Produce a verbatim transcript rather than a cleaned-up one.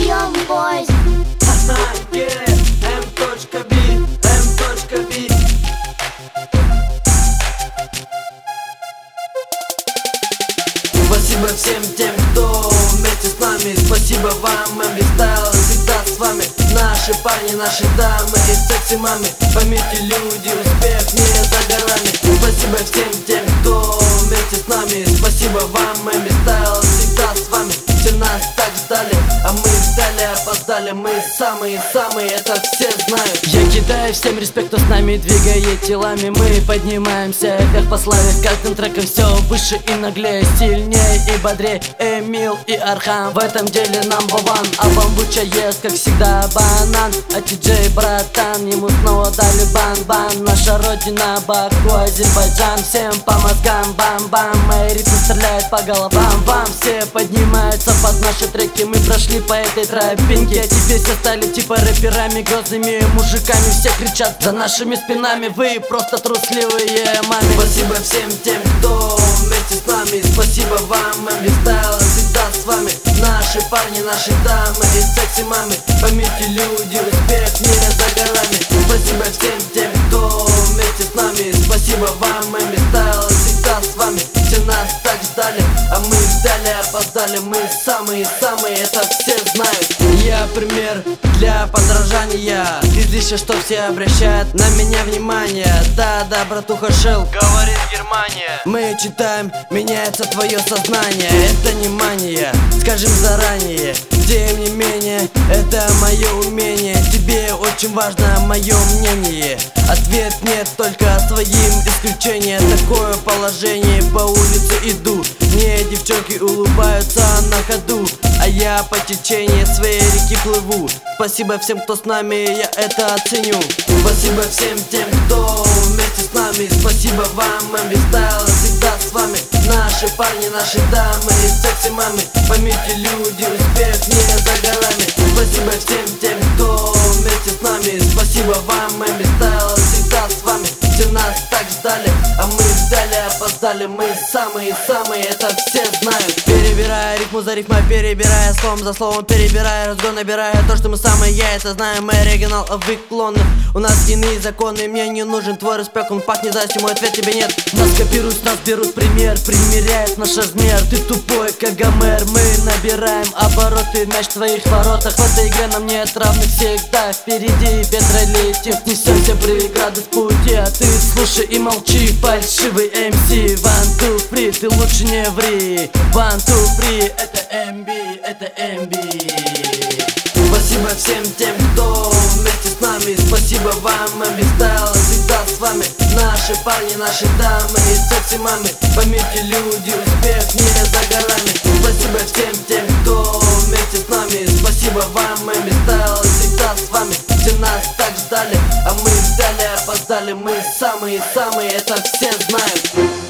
Young boys. эм.би, эм.би. Спасибо всем тем, кто вместе с нами. Спасибо вам, эм би Style всегда с вами. Наши парни, наши дамы и секси-мамы. Поймите, люди, успех не за горами. Спасибо всем тем, кто вместе с нами. Спасибо вам, эм би Style всегда с вами. Все нас так ждали, а мы ждали, опоздали. Мы самые-самые, это все знают. Я кидаю всем респект, кто с нами двигает телами. Мы поднимаемся вверх по славе. С каждым треком все выше и наглее, сильнее и бодрее. Эмил и Архан в этом деле number one. А бамбуча ест, как всегда, банан. А ти-джей, братан, ему снова дали бан-бан. Наша родина, Баку, Азербайджан. Всем по мозгам, бам-бам. Мои ритмы стреляют по головам. Вам все поднимаются под наши треки. Мы прошли по этой тропинке, а теперь все стали типа рэперами, грозными мужиками. Все кричат за нашими спинами. Вы просто трусливые мамы. Спасибо всем тем, кто вместе с нами. Спасибо вам, эм би Style всегда с вами. Наши парни, наши дамы и секси-мамы. Поймите, люди, успех не за горами. Спасибо всем тем, кто вместе с нами. Спасибо вам, эм би Style всегда с вами. Все нас так ждали, а мы ждали, опоздали. Мы самые-самые, это все знают. Я пример для подражания. Излишне, что все обращают на меня внимание. Да-да, братуха Шел, говорит Германия. Мы читаем, меняется твое сознание. Это не мания, скажем заранее. Тем не менее, это мое умение. Тебе очень важно мое мнение. Ответ нет, только своим исключением. Такое положение, по улице иду. Мне девчонки улыбаются на ходу, а я по течению своей реки плыву. Спасибо всем, кто с нами, я это оценю. Спасибо всем тем, кто вместе с нами. Спасибо вам, эм би Style всегда с вами. Наши парни, наши дамы и секси-мамы. Поймите, люди, успех не за горами. Спасибо всем тем, кто вместе с нами. Спасибо вам, эм би Style всегда с вами. Все нас так ждали, а мы ждали, опоздали. Мы самые-самые, это все знают. Перебирая ритму за ритмой, перебирая словом за словом, перебирая разгон, набирая то, что мы самые, я это знаю. Мы оригинал, а вы клоны. У нас иные законы, мне не нужен твой респект. Он пахнет завистью, мой ответ тебе нет. Нас копируют, нас берут пример, примеряют наш размер. Ты тупой, как Гомер. Мы набираем обороты, мяч в твоих воротах. В этой игре нам нет равных всегда. Впереди ветра летим, несем все преграды с пути. А ты слушай и молчи, фальшивый эм си. One, two, three, ты лучше не ври. One, two, three, это эм би, это эм би. Спасибо всем тем, кто вместе с нами. Спасибо вам, эм би Style всегда с вами. Наши парни, наши дамы и секси-мамы. Поймите, люди, успех не за горами. Спасибо всем тем, кто вместе с нами. Спасибо вам, эм би Style всегда с вами. Все нас так ждали, а мы ждали, опоздали. Мы самые-самые, это все знают.